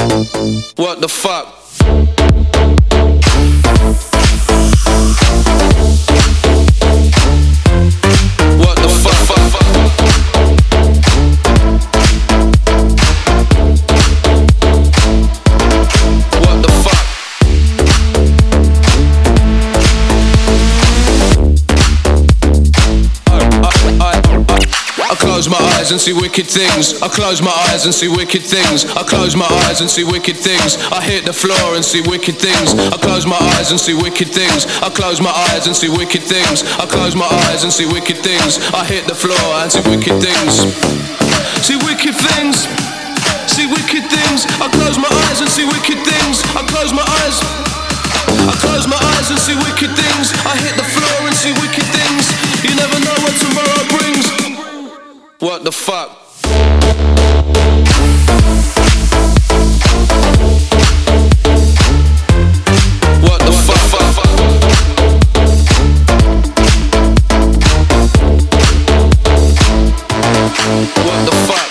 What the fuck? What the fuck? What the fuck? I close my eyes and see wicked things. I close my eyes and see wicked things. I close my eyes and see wicked things. I hit the floor and see wicked things. I close my eyes and see wicked things. I close my eyes and see wicked things. I close my eyes and see wicked things. I hit the floor and see wicked things. See wicked things. See wicked things. I close my eyes and see wicked things. I close my eyes. I close my eyes and see wicked things. I hit the floor and see wicked things. You never know what tomorrow brings. What the fuck? What the fuck? What the fuck?